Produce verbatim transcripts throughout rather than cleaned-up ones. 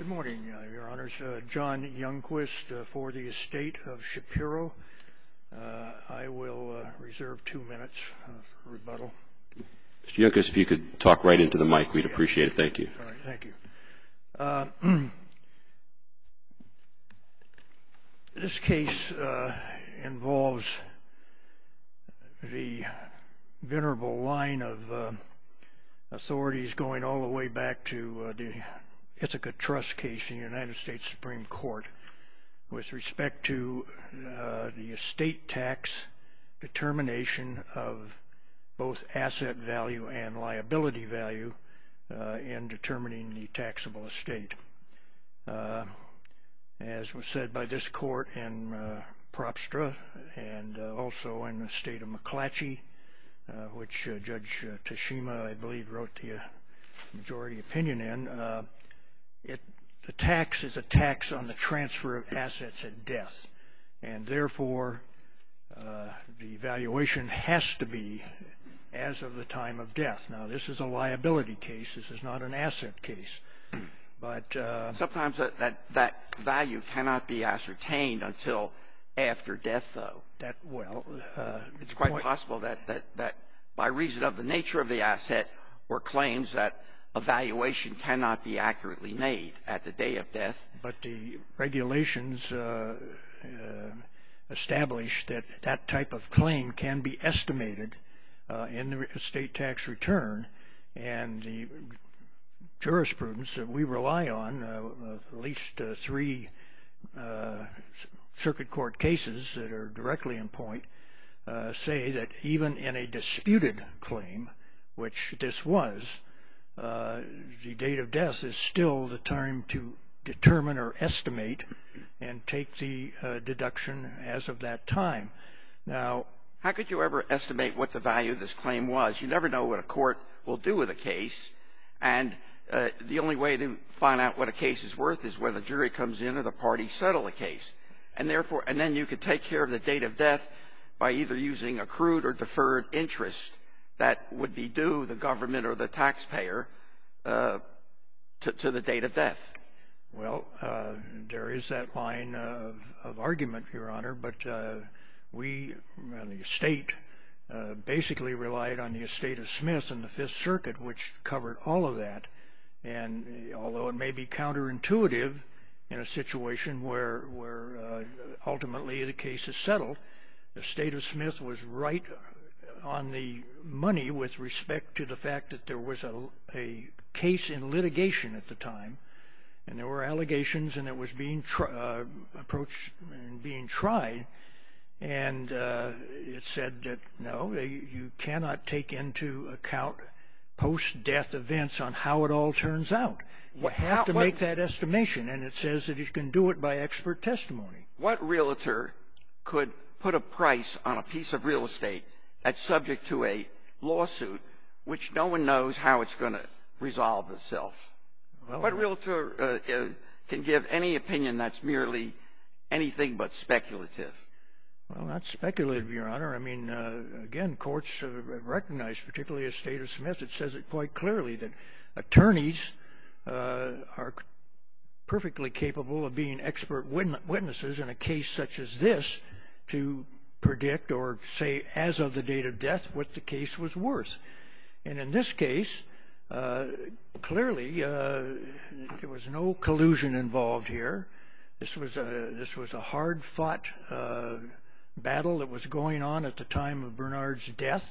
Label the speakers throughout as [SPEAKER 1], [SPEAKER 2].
[SPEAKER 1] Good morning, uh, Your Honors. Uh, John Youngquist uh, for the estate of Shapiro. Uh, I will uh, reserve two minutes uh, for rebuttal.
[SPEAKER 2] Mister Youngquist, if you could talk right into the mic, we'd
[SPEAKER 1] yes.
[SPEAKER 2] appreciate it. Thank you.
[SPEAKER 1] All right, thank you. Uh, this case uh, involves the venerable line of uh, authorities going all the way back to uh, the Ithaca Trust case in the United States Supreme Court with respect to uh, the estate tax determination of both asset value and liability value uh, in determining the taxable estate. Uh, as was said by this court in uh, Propstra and uh, also in the state of McClatchy, uh, which uh, Judge uh, Tashima, I believe, wrote the uh, majority opinion in, uh, It, the tax is a tax on the transfer of assets at death, and therefore uh, the valuation has to be as of the time of death. Now, this is a liability case. This is not an asset case. But uh,
[SPEAKER 3] sometimes that, that that value cannot be ascertained until after death, though.
[SPEAKER 1] That well, uh,
[SPEAKER 3] it's quite
[SPEAKER 1] point,
[SPEAKER 3] possible that, that that by reason of the nature of the asset or claims that a valuation cannot be accurately made at the day of death.
[SPEAKER 1] But the regulations uh, uh, establish that that type of claim can be estimated uh, in the estate tax return, and the jurisprudence that we rely on, uh, at least uh, three uh, circuit court cases that are directly in point, uh, say that even in a disputed claim, which this was, Uh, the date of death is still the time to determine or estimate and take the uh, deduction as of that time. Now,
[SPEAKER 3] how could you ever estimate what the value of this claim was? You never know what a court will do with a case, and uh, the only way to find out what a case is worth is when the jury comes in or the parties settle a case, and therefore, and then you could take care of the date of death by either using accrued or deferred interest that would be due the government or the taxpayer uh, to, to the date of death.
[SPEAKER 1] Well, uh, there is that line of, of argument, Your Honor, but uh, we, on the estate, uh, basically relied on the estate of Smith in the Fifth Circuit, which covered all of that. And although it may be counterintuitive in a situation where, where uh, ultimately the case is settled, the estate of Smith was right on the money with respect to the fact that there was a, a case in litigation at the time, and there were allegations, and it was being tr uh, approached and being tried, and uh, it said that no, they, you cannot take into account post-death events on how it all turns out. You
[SPEAKER 3] what,
[SPEAKER 1] have
[SPEAKER 3] how,
[SPEAKER 1] to
[SPEAKER 3] what,
[SPEAKER 1] make that estimation, and it says that you can do it by expert testimony.
[SPEAKER 3] What realtor could put a price on a piece of real estate that's subject to a lawsuit which no one knows how it's going to resolve itself? Well, what realtor uh, uh, can give any opinion that's merely anything but speculative?
[SPEAKER 1] Well, not speculative, Your Honor. I mean, uh, again, courts uh, recognize, particularly the estate of Smith, it says it quite clearly that attorneys uh, are perfectly capable of being expert witnesses in a case such as this to predict or say as of the date of death what the case was worth. And in this case, uh, clearly uh, there was no collusion involved here. This was a, this was a hard-fought uh, battle that was going on at the time of Bernard's death,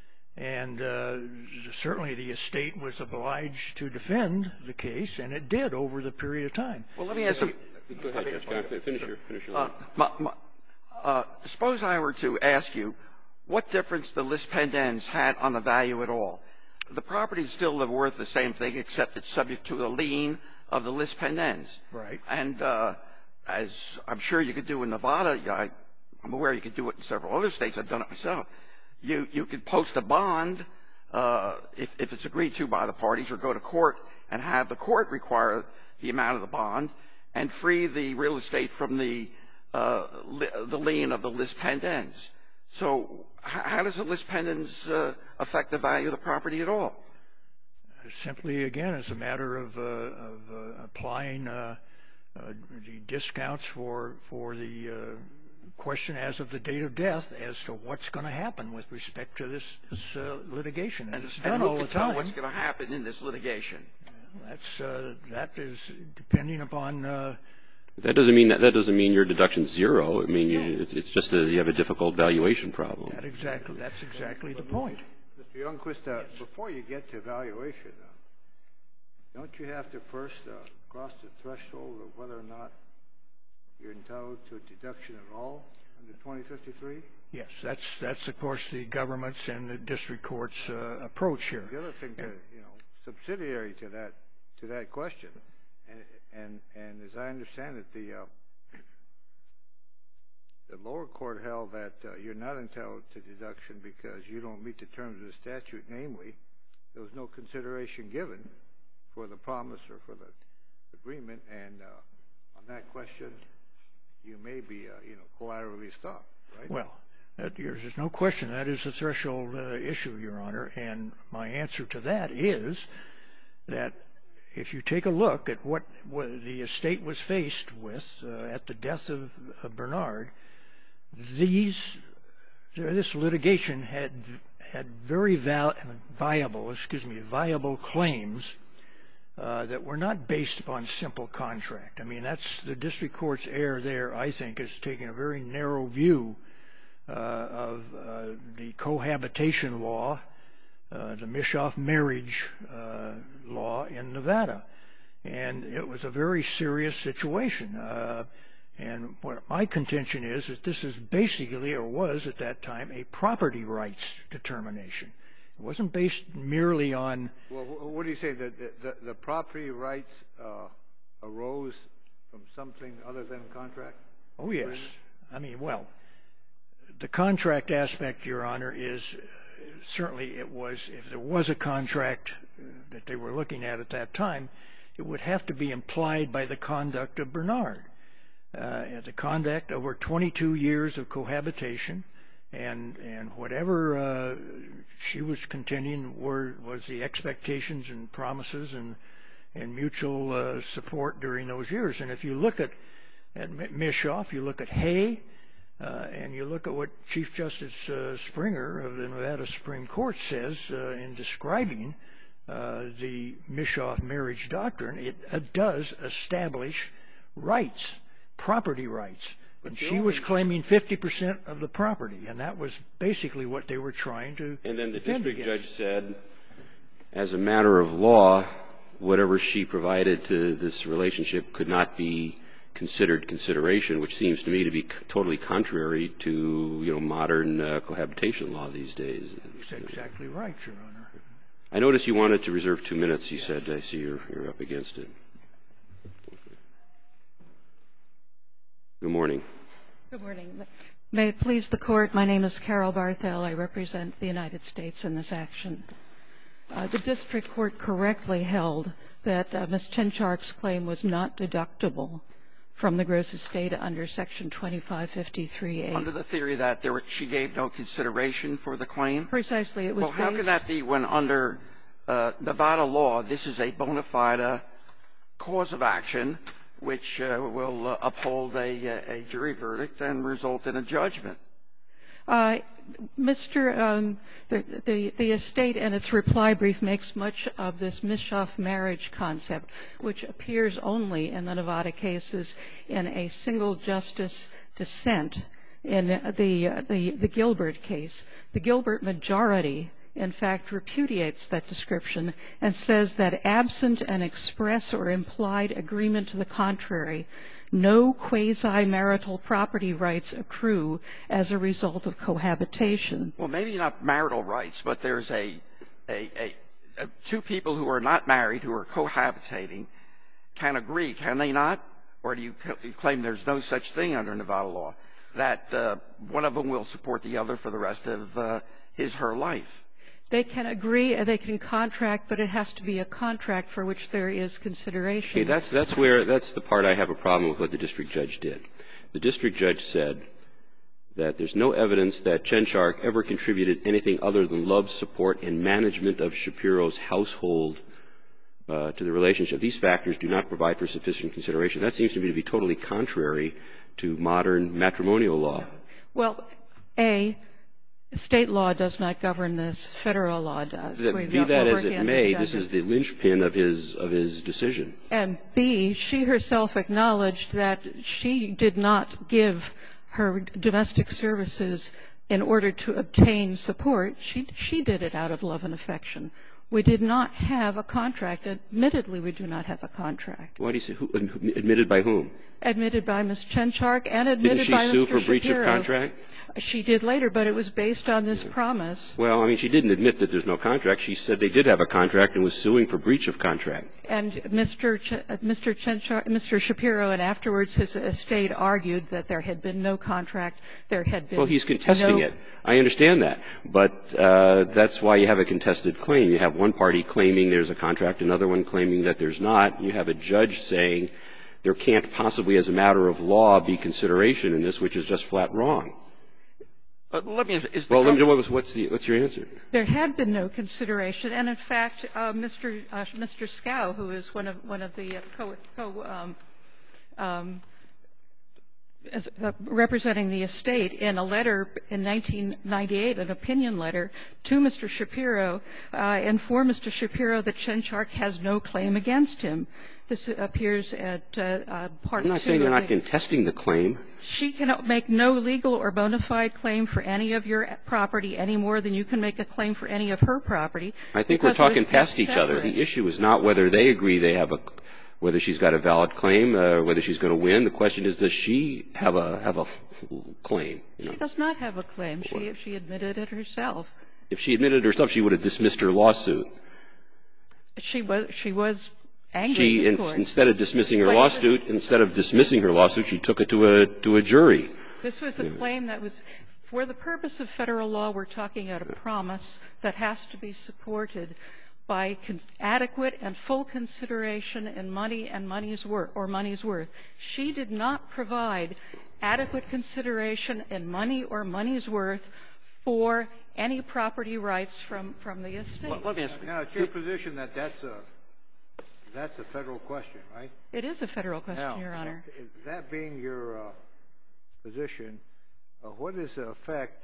[SPEAKER 1] and uh, certainly the estate was obliged to defend the case, and it did over the period of time.
[SPEAKER 3] Well, let me ask you.
[SPEAKER 2] Go ahead, Judge. Can I finish your, finish your
[SPEAKER 3] uh, my, my, Uh, suppose I were to ask you what difference the lis pendens had on the value at all. The property is still worth the same thing, except it's subject to the lien of the lis pendens.
[SPEAKER 1] Right.
[SPEAKER 3] And uh, as I'm sure you could do in Nevada, I, I'm aware you could do it in several other states. I've done it myself. You you could post a bond uh, if if it's agreed to by the parties, or go to court and have the court require the amount of the bond and free the real estate from the Uh, li the lien of the lis pendens. So how does the lis pendens uh, affect the value of the property at all?
[SPEAKER 1] simply, again, as a matter of, uh, of uh, applying uh, uh, the discounts for for the uh, question as of the date of death as to what's going to happen with respect to this, this uh, litigation. And,
[SPEAKER 3] And,
[SPEAKER 1] it's
[SPEAKER 3] and
[SPEAKER 1] done
[SPEAKER 3] who
[SPEAKER 1] all
[SPEAKER 3] can
[SPEAKER 1] the
[SPEAKER 3] tell
[SPEAKER 1] time.
[SPEAKER 3] what's going to happen in this litigation?
[SPEAKER 1] That's uh, that is depending upon. Uh,
[SPEAKER 2] That doesn't mean that, that doesn't mean your deduction's zero. I mean, you, it's, it's just that you have a difficult valuation problem.
[SPEAKER 1] that exactly. That's exactly the point.
[SPEAKER 4] Mister Youngquist, uh, before you get to valuation, uh, don't you have to first uh, cross the threshold of whether or not you're entitled to a deduction at all under twenty fifty-three?
[SPEAKER 1] Yes, that's that's of course the government's and the district court's uh, approach here.
[SPEAKER 4] The other thing, that, you know, subsidiary to that to that question, and and and as I understand it, the uh, the lower court held that uh, you're not entitled to deduction because you don't meet the terms of the statute. Namely, there was no consideration given for the promise or for the agreement, and uh, on that question, you may be, uh, you know, collaterally stopped, right?
[SPEAKER 1] Well, that, there's no question that is a threshold uh, issue, Your Honor, and my answer to that is that if you take a look at what, what the estate was faced with uh, at the death of, of Bernard, these this litigation had had very val- viable, excuse me, viable claims uh, that were not based upon simple contract. I mean, that's the district court's error there. I think is taking a very narrow view uh, of uh, the cohabitation law, uh, the Mischoff marriage uh, law in Nevada, and it was a very serious situation. Uh, And what my contention is, that this is basically, or was at that time, a property rights determination. It wasn't based merely on...
[SPEAKER 4] Well, what do you say? The, the, the property rights uh, arose from something other than contract?
[SPEAKER 1] Oh, yes. I mean, well, the contract aspect, Your Honor, is certainly it was, if there was a contract that they were looking at at that time, it would have to be implied by the conduct of Bernard. Uh, the conduct over twenty-two years of cohabitation, and and whatever uh, she was contending were was the expectations and promises and and mutual uh, support during those years. And if you look at at Mischoff, you look at Hay, uh, and you look at what Chief Justice uh, Springer of the Nevada Supreme Court says uh, in describing uh, the Mischoff marriage doctrine, it uh, does establish rights. Property rights. And she was claiming fifty percent of the property, and that was basically what they were trying to
[SPEAKER 2] And then the
[SPEAKER 1] defend
[SPEAKER 2] district
[SPEAKER 1] against.
[SPEAKER 2] judge said, as a matter of law, whatever she provided to this relationship could not be considered consideration, which seems to me to be c- totally contrary to, you know, modern uh, cohabitation law these days.
[SPEAKER 1] That's exactly right, Your Honor.
[SPEAKER 2] I notice you wanted to reserve two minutes, you said. I see you're, you're up against it. Good morning.
[SPEAKER 5] Good morning. May it please the Court, my name is Carol Barthel. I represent the United States in this action. Uh, the district court correctly held that uh, Miz Chenchark's claim was not deductible from the gross estate under Section twenty-five fifty-three A.
[SPEAKER 3] Under the theory that there were, she gave no consideration for the claim?
[SPEAKER 5] Precisely. It was
[SPEAKER 3] Well, how
[SPEAKER 5] based-
[SPEAKER 3] can that be when under uh, Nevada law, this is a bona fide uh, cause of action which uh, will uh, uphold a, a jury verdict and result in a judgment?
[SPEAKER 5] Uh, Mister Um, the, the, the estate in its reply brief makes much of this Mischoff marriage concept, which appears only in the Nevada cases in a single justice dissent in the, uh, the, the Gilbert case. The Gilbert majority, in fact, repudiates that description and says that absent an express or implied agreement to the contrary, no quasi-marital property rights accrue as a result of cohabitation.
[SPEAKER 3] Well, maybe not marital rights, but there's a, a, a, a two people who are not married, who are cohabitating, can agree, can they not? Or do you, you claim there's no such thing under Nevada law, that uh, one of them will support the other for the rest of uh, his, her life?
[SPEAKER 5] They can agree, they can contract, but it has to be a contract for which there is consideration.
[SPEAKER 2] Okay, that's, that's where, that's the part I have a problem with what the district judge did. The district judge said that there's no evidence that Chenchark ever contributed anything other than love, support, and management of Shapiro's household uh, to the relationship. These factors do not provide for sufficient consideration. That seems to me to be totally contrary to modern matrimonial law.
[SPEAKER 5] Well, A, state law does not govern this. Federal law does.
[SPEAKER 2] That, be that as it may, this is the linchpin of his of his decision.
[SPEAKER 5] And B, she herself acknowledged that she did not give her domestic services in order to obtain support. She she did it out of love and affection. We did not have a contract. Admittedly, we do not have a contract.
[SPEAKER 2] Why do you say who, admitted by whom?
[SPEAKER 5] Admitted by Miz Chenchark and admitted by Mister
[SPEAKER 2] Didn't she sue for breach
[SPEAKER 5] Shapiro.
[SPEAKER 2] of contract?
[SPEAKER 5] She did later, but it was based on this promise.
[SPEAKER 2] Well, I mean, she didn't admit that there's no contract. She said they did have a contract and was suing for breach of contract.
[SPEAKER 5] And Mister Ch- Mister Chenchark, Mister Shapiro, and afterwards his estate argued that there had been no contract. There had been.
[SPEAKER 2] Well, he's contesting
[SPEAKER 5] no
[SPEAKER 2] it. I understand that, but uh, that's why you have a contested claim. You have one party claiming there's a contract, another one claiming that there's not. You have a judge saying there can't possibly, as a matter of law, be consideration in this, which is just flat wrong.
[SPEAKER 3] Uh, let me ask, is the
[SPEAKER 2] well, let me know what was, what's the what's your answer?
[SPEAKER 5] There had been no consideration, and in fact, uh, Mister Uh, Mister Scow, who is one of one of the uh, co, co um, um, as, uh, representing the estate, in a letter in nineteen ninety-eight, an opinion letter to Mister Shapiro, uh, informed Mister Shapiro that Chenchark has no claim against him. This appears at uh, uh, part two.
[SPEAKER 2] I'm not saying you're not
[SPEAKER 5] the,
[SPEAKER 2] contesting the claim.
[SPEAKER 5] She cannot make no legal or bona fide claim for any of your property any more than you can make a claim for any of her property.
[SPEAKER 2] I think we're talking past each other. The issue is not whether they agree they have a, whether she's got a valid claim, uh, whether she's going to win. The question is, does she have a have a claim? You know?
[SPEAKER 5] She does not have a claim. She she admitted it herself.
[SPEAKER 2] If she admitted it herself, she would have dismissed her lawsuit.
[SPEAKER 5] She was she was.
[SPEAKER 2] She, in, instead of dismissing her lawsuit, instead of dismissing her lawsuit, she took it to a to a jury.
[SPEAKER 5] This was a yeah. claim that was, for the purpose of federal law, we're talking about a promise that has to be supported by con- adequate and full consideration in money and money's worth, or money's worth. She did not provide adequate consideration in money or money's worth for any property rights from, from the estate.
[SPEAKER 3] Well, let me ask you.
[SPEAKER 4] Now, it's your position that that's a That's a federal question, right?
[SPEAKER 5] It is a federal question,
[SPEAKER 4] now,
[SPEAKER 5] Your Honor.
[SPEAKER 4] That being your uh, position, uh, what is the effect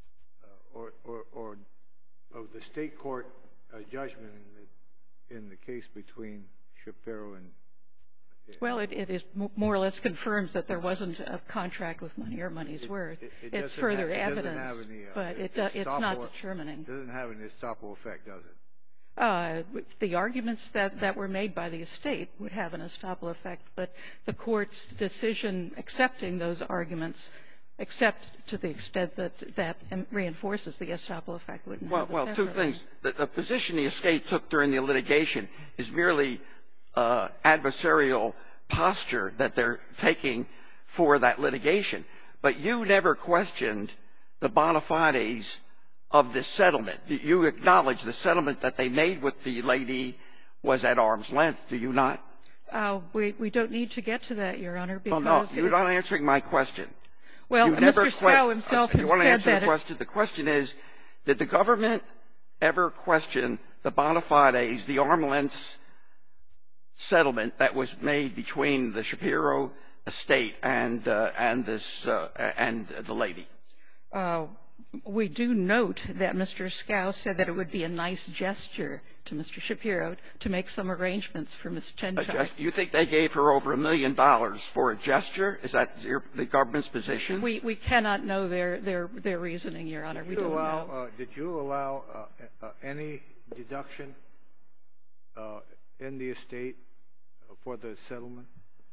[SPEAKER 4] uh, or, or, or of the state court uh, judgment in the, in the case between Shapiro and... Uh,
[SPEAKER 5] well, it, it is more or less confirms that there wasn't a contract with money or money's
[SPEAKER 4] it,
[SPEAKER 5] worth.
[SPEAKER 4] It, it
[SPEAKER 5] it's further
[SPEAKER 4] have,
[SPEAKER 5] evidence,
[SPEAKER 4] it any, uh,
[SPEAKER 5] but it,
[SPEAKER 4] it,
[SPEAKER 5] it's not determining.
[SPEAKER 4] It doesn't have an estoppel effect, does it?
[SPEAKER 5] Uh, the arguments that, that were made by the estate would have an estoppel effect, but the court's decision accepting those arguments, except to the extent that that reinforces the estoppel effect, wouldn't
[SPEAKER 3] well,
[SPEAKER 5] have
[SPEAKER 3] Well, two things. The, the position the estate took during the litigation is merely uh, adversarial posture that they're taking for that litigation. But you never questioned the bona fides of this settlement. You acknowledge the settlement that they made with the lady was at arm's length, do you not?
[SPEAKER 5] Uh, we, we don't need to get to that, Your Honor, because...
[SPEAKER 3] Well, no, you're not answering my question.
[SPEAKER 5] Well,
[SPEAKER 3] you
[SPEAKER 5] Mister Scow himself
[SPEAKER 3] okay,
[SPEAKER 5] has
[SPEAKER 3] you want to
[SPEAKER 5] said
[SPEAKER 3] answer
[SPEAKER 5] that...
[SPEAKER 3] The question? The question is, did the government ever question the bona fides, the arm's length settlement that was made between the Shapiro estate and, uh, and, this, uh, and the lady?
[SPEAKER 5] Uh, we do note that Mister Scow said that it would be a nice gesture to Mister Shapiro to make some arrangements for Miz Chenchark.
[SPEAKER 3] You think they gave her over a million dollars for a gesture? Is that your, the government's position?
[SPEAKER 5] We we cannot know their their their reasoning, Your Honor.
[SPEAKER 4] Did
[SPEAKER 5] we
[SPEAKER 4] you
[SPEAKER 5] don't
[SPEAKER 4] allow,
[SPEAKER 5] know.
[SPEAKER 4] Uh, did you allow uh, uh, any deduction uh, in the estate for the settlement?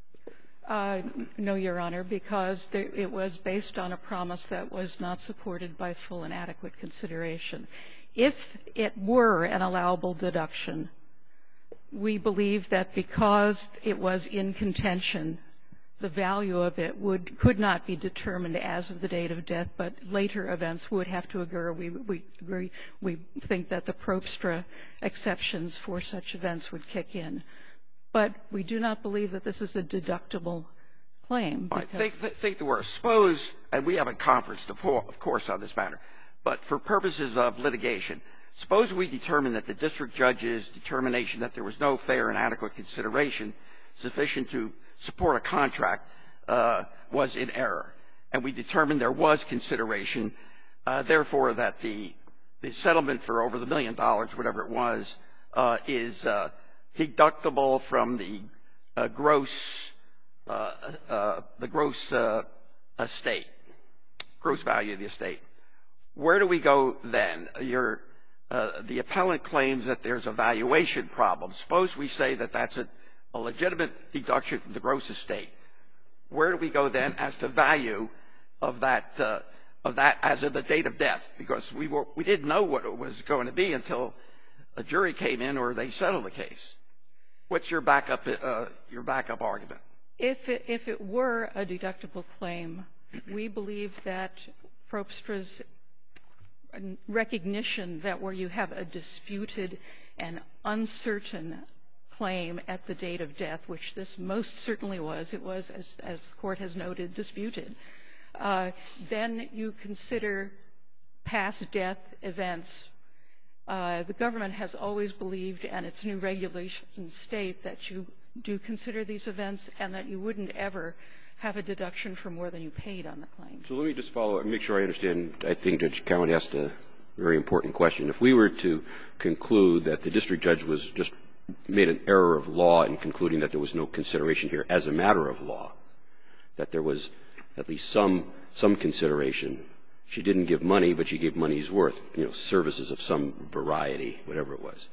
[SPEAKER 5] Uh, no, Your Honor, because there, it was based on a promise that was not supported by full and adequate consideration. If it were an allowable deduction, we believe that because it was in contention, the value of it would could not be determined as of the date of death, but later events would have to occur. We, we agree. We think that the Probstra exceptions for such events would kick in. But we do not believe that this is a deductible claim.
[SPEAKER 3] I think, th- think the worst. Suppose, and we haven't conferenced, of course, on this matter, but for purposes of litigation, Suppose we determine that the district judge's determination that there was no fair and adequate consideration sufficient to support a contract uh, was in error, and we determined there was consideration, uh, therefore that the the settlement for over the million dollars, whatever it was, uh, is uh, deductible from the uh, gross uh, uh, the gross uh, estate, gross value of the estate. Where do we go then? Your uh, the appellant claims that there's a valuation problem. Suppose we say that that's a, a legitimate deduction from the gross estate. Where do we go then as to value of that uh, of that as of the date of death? Because we were we didn't know what it was going to be until a jury came in or they settled the case. What's your backup uh, your backup argument?
[SPEAKER 5] If it, if it were a deductible claim, we believe that Proopstra's recognition that where you have a disputed and uncertain claim at the date of death, which this most certainly was, it was, as, as the Court has noted, disputed, uh, then you consider past death events. Uh, the government has always believed, and its new regulations state, that you do consider these events and that you wouldn't ever have a deduction for more than you paid on the claim.
[SPEAKER 2] So let me just follow and make sure I understand. I think Judge Cowan asked a very important question. If we were to conclude that the district judge was just made an error of law in concluding that there was no consideration here as a matter of law, that there was at least some some consideration. She didn't give money, but she gave money's worth, you know, services of some variety, whatever it was.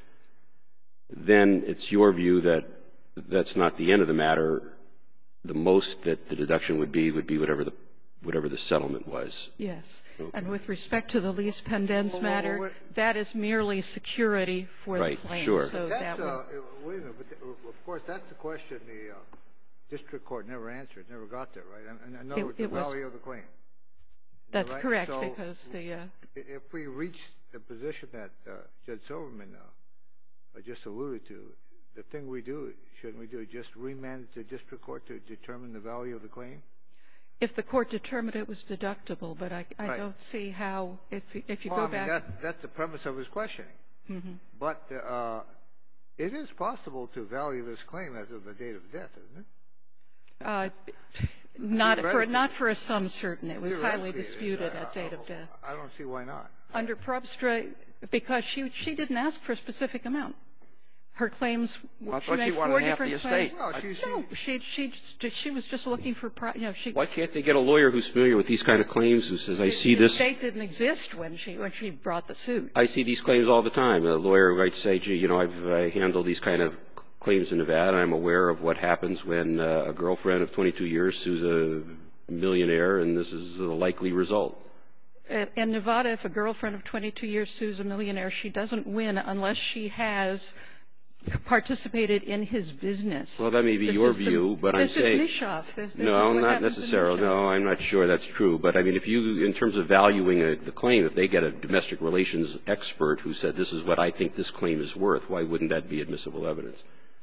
[SPEAKER 2] Then it's your view that that's not the end of the matter. The most that the deduction would be would be whatever the whatever the settlement was.
[SPEAKER 5] Yes.
[SPEAKER 2] Okay.
[SPEAKER 5] And with respect to the lease pendens matter, that is merely security for
[SPEAKER 2] Right,
[SPEAKER 5] the claim.
[SPEAKER 2] sure.
[SPEAKER 5] So
[SPEAKER 4] That,
[SPEAKER 5] that would,
[SPEAKER 4] uh, wait a minute, but th- of course, that's the question the uh, district court never answered, never got there, right? And in other
[SPEAKER 5] It-
[SPEAKER 4] words,
[SPEAKER 5] it
[SPEAKER 4] the
[SPEAKER 5] was-
[SPEAKER 4] value of the claim.
[SPEAKER 5] that's
[SPEAKER 4] right?
[SPEAKER 5] correct,
[SPEAKER 4] So
[SPEAKER 5] because the uh,
[SPEAKER 4] i- if we reach the position that uh, Judge Silverman uh, just alluded to, the thing we do, shouldn't we do, just remand it to district court to determine the value of the claim?
[SPEAKER 5] if the court determined it was deductible, but I, I
[SPEAKER 4] Right.
[SPEAKER 5] don't see how, if, if you
[SPEAKER 4] well,
[SPEAKER 5] go
[SPEAKER 4] I mean,
[SPEAKER 5] back.
[SPEAKER 4] that, that's the premise of his questioning.
[SPEAKER 5] Mm-hmm.
[SPEAKER 4] But uh, it is possible to value this claim as of the date of death, isn't it?
[SPEAKER 5] Uh, not for
[SPEAKER 4] Theoretically.
[SPEAKER 5] not for a sum certain. It was highly
[SPEAKER 4] Theoretically,
[SPEAKER 5] disputed
[SPEAKER 4] I-
[SPEAKER 5] at date of
[SPEAKER 4] I-
[SPEAKER 5] death.
[SPEAKER 4] I don't see why not.
[SPEAKER 5] Under Probstra, because she she didn't ask for a specific amount. Her claims.
[SPEAKER 3] Well, I
[SPEAKER 5] she
[SPEAKER 3] thought she
[SPEAKER 5] made
[SPEAKER 3] wanted
[SPEAKER 5] four
[SPEAKER 3] half the
[SPEAKER 5] different
[SPEAKER 3] estate.
[SPEAKER 5] claims.
[SPEAKER 4] Well, she, she,
[SPEAKER 5] No, she she just, she was just looking for pro- you know she.
[SPEAKER 2] Why can't they get a lawyer who's familiar with these kind of claims who says, I see
[SPEAKER 5] the
[SPEAKER 2] this,
[SPEAKER 5] estate didn't exist when she when she brought the suit.
[SPEAKER 2] I see these claims all the time. A lawyer might say, gee, you know, I've I handled these kind of claims in Nevada, and I'm aware of what happens when uh, a girlfriend of twenty-two years sues a millionaire, and this is the likely result.
[SPEAKER 5] Uh, In Nevada, if a girlfriend of twenty-two years sues a millionaire, she doesn't win unless she has participated in his business.
[SPEAKER 2] Well, that may be
[SPEAKER 5] This
[SPEAKER 2] your
[SPEAKER 5] is the-
[SPEAKER 2] view, but I'm
[SPEAKER 5] this
[SPEAKER 2] saying
[SPEAKER 5] is Mishoff. This, this
[SPEAKER 2] no,
[SPEAKER 5] is what
[SPEAKER 2] not
[SPEAKER 5] happens in
[SPEAKER 2] necessarily.
[SPEAKER 5] Mishoff.
[SPEAKER 2] No, I'm not sure that's true. But I mean, if you, in terms of valuing a, the claim, if they get a domestic relations expert who said this is what I think this claim is worth, why wouldn't that be admissible evidence?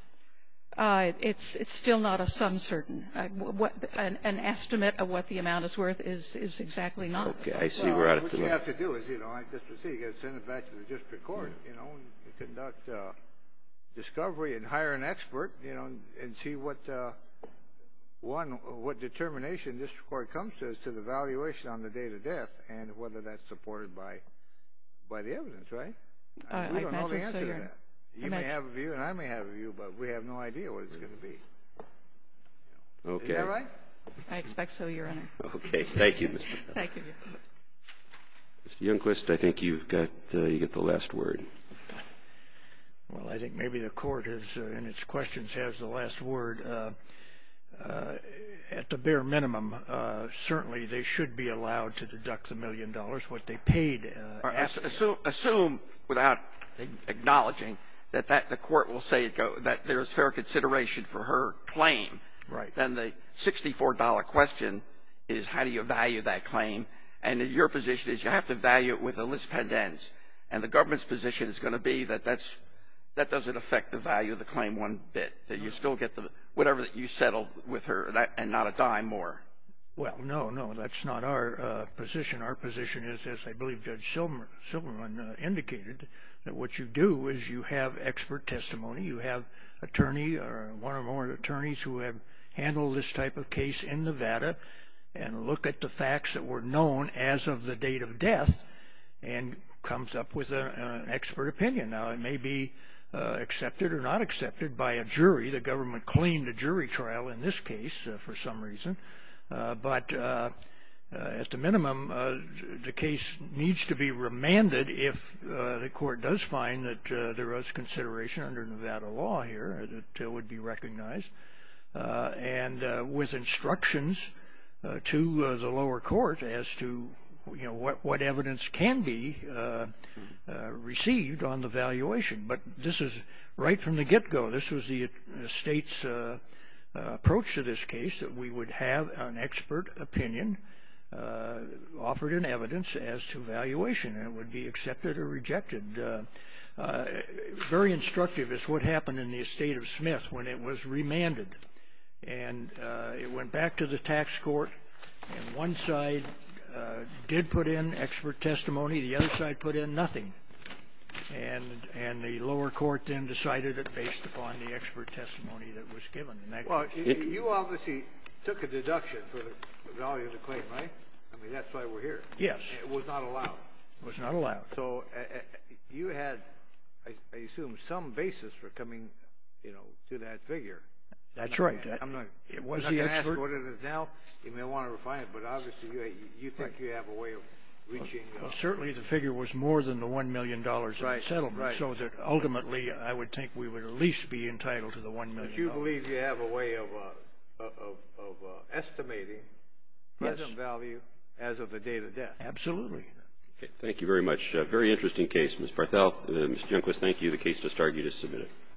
[SPEAKER 5] Uh, it's it's still not a sum certain. Uh, what an, an estimate of what the amount is worth is is exactly not.
[SPEAKER 2] Okay, I see
[SPEAKER 4] well,
[SPEAKER 2] we're out of
[SPEAKER 4] what
[SPEAKER 2] time.
[SPEAKER 4] you have to do is, you know, like this proceed, you got to send it back to the district court, you know, and you conduct uh, discovery and hire an expert, you know, and see what uh, one what determination district court comes to as to the valuation on the date of death and whether that's supported by by the evidence, right?
[SPEAKER 5] Uh,
[SPEAKER 4] I mean, we
[SPEAKER 5] I
[SPEAKER 4] don't know the
[SPEAKER 5] imagine so,
[SPEAKER 4] answer
[SPEAKER 5] Your
[SPEAKER 4] to
[SPEAKER 5] Honor.
[SPEAKER 4] that.
[SPEAKER 5] I
[SPEAKER 4] You may
[SPEAKER 5] imagine-
[SPEAKER 4] have a view and I may have a view, but we have no idea what it's going to be.
[SPEAKER 2] Okay.
[SPEAKER 4] Is that right?
[SPEAKER 5] I expect so, Your Honor.
[SPEAKER 2] Okay. Thank you, Mister
[SPEAKER 5] Thank you.
[SPEAKER 2] Mister Youngquist, I think you've got uh, you get the last word.
[SPEAKER 1] Well, I think maybe the court has, uh, in its questions, has the last word. Uh, uh, at the bare minimum, uh, certainly they should be allowed to deduct the million dollars, what they paid. Uh,
[SPEAKER 3] Or
[SPEAKER 1] after-
[SPEAKER 3] assume, assume without acknowledging that, that the court will say it go, that there's fair consideration for her claim.
[SPEAKER 1] Right.
[SPEAKER 3] Then the sixty-four dollar question is how do you value that claim? And your position is you have to value it with a lis pendens. And the government's position is going to be that that's, that doesn't affect the value of the claim one bit, that you still get the whatever that you settled with her and that- and not a dime more.
[SPEAKER 1] Well, no, no, that's not our uh, position. Our position is, as I believe Judge Silver, Silverman uh, indicated, that what you do is you have expert testimony. You have attorney or one or more attorneys who have handled this type of case in Nevada and look at the facts that were known as of the date of death and comes up with a, an expert opinion. Now, it may be uh, accepted or not accepted by a jury. The government claimed a jury trial in this case uh, for some reason. Uh, but uh, uh, at the minimum, uh, the case needs to be remanded if uh, the court does find that uh, there was consideration under Nevada law here that uh, would be recognized, uh, and uh, with instructions uh, to uh, the lower court as to you know what, what evidence can be uh, uh, received on the valuation. But this is right from the get-go. This was the uh, state's uh, Uh, approach to this case, that we would have an expert opinion uh, offered in evidence as to valuation, and it would be accepted or rejected. Uh, uh, very instructive is what happened in the estate of Smith when it was remanded. And uh, it went back to the tax court, and one side uh, did put in expert testimony, the other side put in nothing. And and the lower court then decided it based upon the expert testimony that was given. In that
[SPEAKER 4] Well,
[SPEAKER 1] case.
[SPEAKER 4] you, you obviously took a deduction for the value of the claim, right? I mean, that's why we're here.
[SPEAKER 1] Yes.
[SPEAKER 4] It was not allowed.
[SPEAKER 1] It was not allowed.
[SPEAKER 4] So uh, uh, you had, I, I assume, some basis for coming, you know, to that figure.
[SPEAKER 1] That's
[SPEAKER 4] I'm
[SPEAKER 1] right.
[SPEAKER 4] not, I'm not.
[SPEAKER 1] It was
[SPEAKER 4] I'm not
[SPEAKER 1] the
[SPEAKER 4] gonna
[SPEAKER 1] expert.
[SPEAKER 4] ask what it is now. You may want to refine it, but obviously you you think
[SPEAKER 1] Right.
[SPEAKER 4] you have a way of reaching.
[SPEAKER 1] Well,
[SPEAKER 4] uh,
[SPEAKER 1] certainly the figure was more than the one million dollars in
[SPEAKER 4] Right,
[SPEAKER 1] the settlement,
[SPEAKER 4] right.
[SPEAKER 1] so that ultimately I would think we would at least be entitled to the one million
[SPEAKER 4] But
[SPEAKER 1] dollars.
[SPEAKER 4] you believe you have a way of uh, of of uh, estimating present
[SPEAKER 1] Yes.
[SPEAKER 4] value as of the date of death.
[SPEAKER 1] Absolutely.
[SPEAKER 2] Okay, thank you very much. Uh, very interesting case. Miz Barthel, uh, Miz Junquist, thank you. The case just argued is submitted.